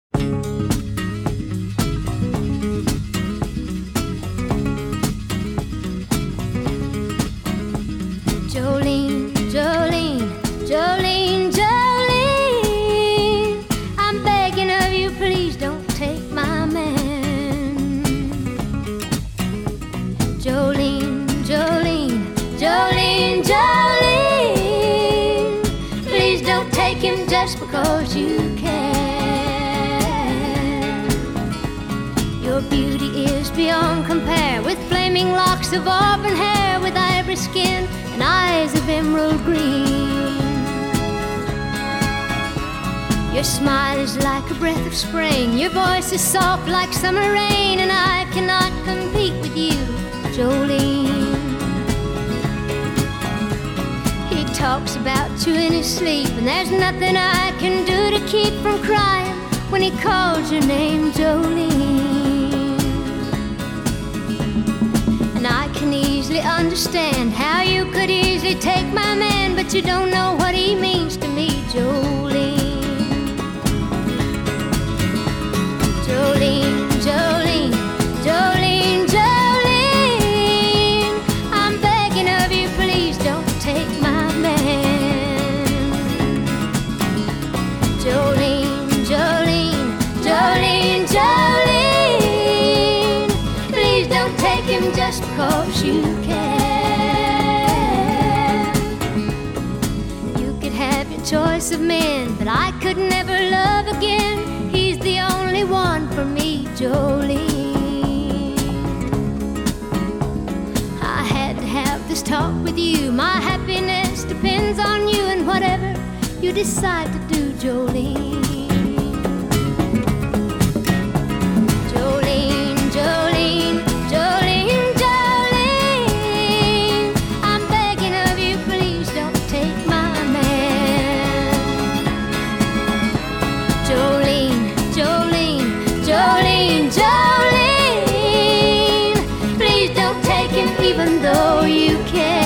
Jolene, Jolene, Jolene, Jolene, I'm begging of you, please don't take my man. Jolene, Jolene, Jolene, Jolene, please don't take him just because you can. Your beauty is beyond compare, with flaming locks of auburn hair, with ivory skin and eyes of emerald green. Your smile is like a breath of spring, your voice is soft like summer rain, and I cannot compete with you, Jolene. He talks about you in his sleep, and there's nothing I can do to keep from crying when he calls your name, Jolene. And I can easily understand how you could easily take my man, but you don't know what he means to me, Jolene. Jolene, Jolene, Jolene, Jolene, I'm begging of you, please don't take my man. Jolene, Jolene, Jolene, Jolene, please don't take him just because you can. You could have your choice of men, but I could never love again. He's the only one for me, Jolene. I had to have this talk with you. My happiness depends on you, and whatever you decide to do, Jolene. Jolene, Jolene, Jolene, Jolene, I'm begging of you, please don't take my man. Jolene, Jolene, Jolene, Jolene, please don't take him even though you can.